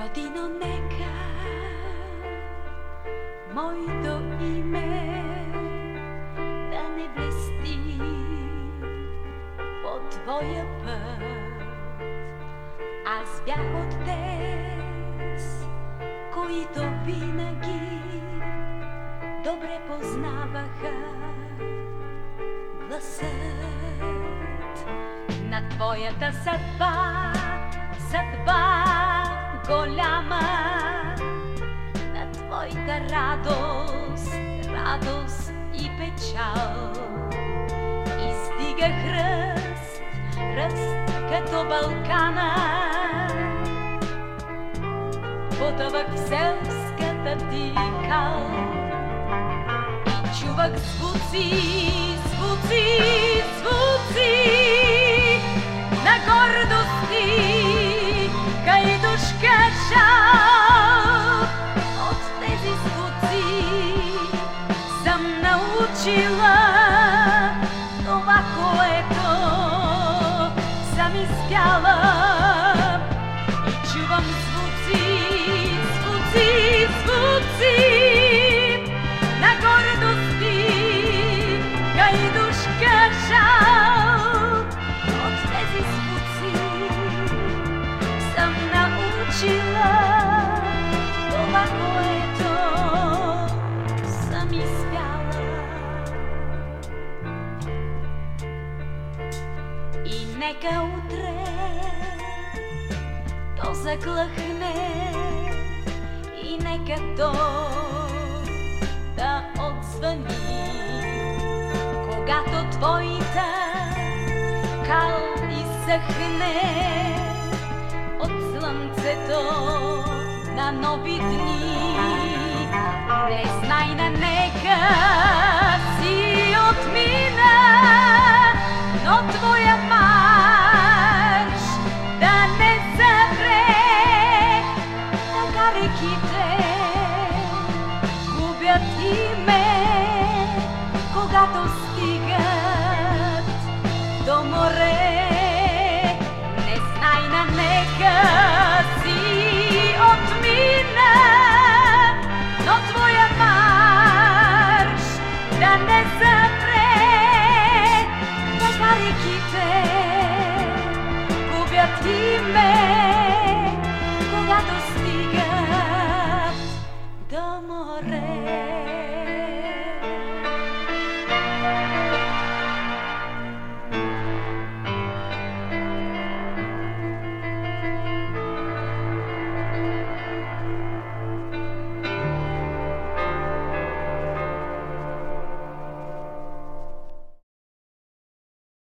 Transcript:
Родино, нека моето име да не блести по твоя път. Аз бях от тез, които винаги добре познаваха гласът на твоята съдба, съдба голяма, на твоята радост, радост и печал. Издигах ръст, ръст като Балкана, потъвах в селската ти кал и чувах звуци, звуци, звуци на гордости, кайдушка жал. От тези звуци съм научила това, което съм изпяла. И чувам звуци, звуци, звуци на гордости, кайдушка жал. От тези звуци съм научила това, което съм изпяла. И нека утре то заглъхне, и нека то да отзвъни, когато твоята кал изсъхне от слънцето на нови дни. Незнайна нека си отмина, но твоя марш да не запре. Така реките губят име, когато стигат до море. Незнайна нека си отмина, но твоя марш да не запре. Така реките губят име,